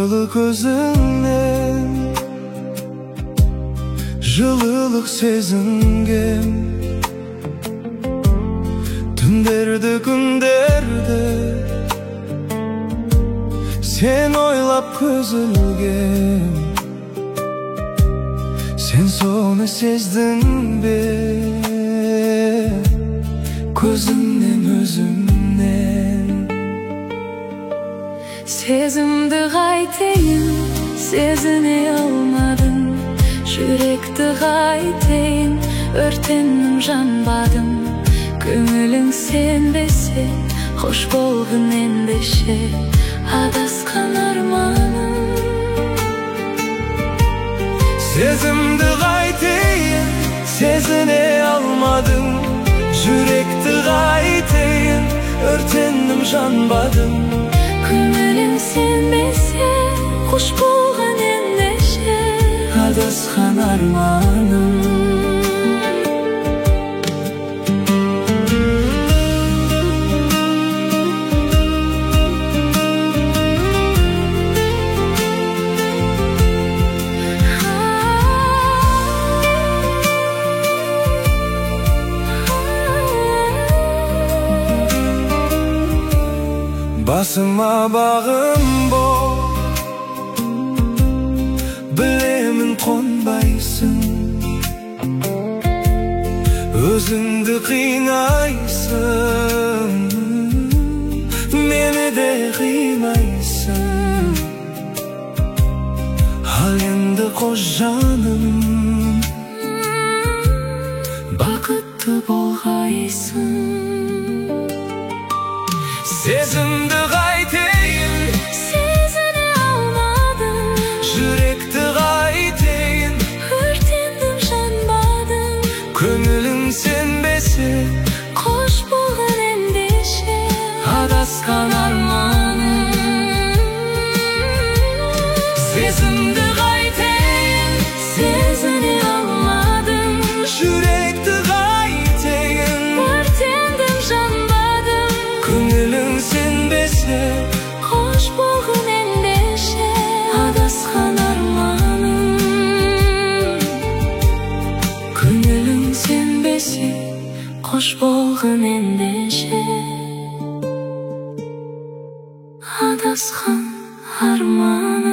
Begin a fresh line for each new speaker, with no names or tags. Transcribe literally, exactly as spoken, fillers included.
Yaşlı gözünden Жылылық сезінгем Түндерді күндерді Sen ойлап көзілгем Sen соны сездің бе Көзімнен өзімнен
Сезімді қайтейін, сезіне алмадым Жүректі қайтейін, өртенім жанбадым Көңілің сенбесе, қош болғын ендеше Адасқан арманым
Сезімді қайтейін, сезіне алмадым Жүректі қайтейін, өртенім жанбадым
Көңілің сенбесе, қош болған ендеше
Адасқан арманым Басыма бағым бол Білемін қонбайсың Өзіңді қинайсың Мені де қимайсың Ал енді қош жаным
Бақытты болғайсың
Сезімді қайтейін,
сезіне алмадым
жүректі қайтейін,
өртендім жанбадым
көңілің сенбесе,
қош болған ендеше
адасқан арманым. Сезімді қайтейін,
сезіне алмадым
жүректі қайтейін,
өртендім жанбадым
көңілің сенбесе,
қош болғын ендеше адасқан арманым көңілің сенбесе қош болғын ендеше адасқан арманым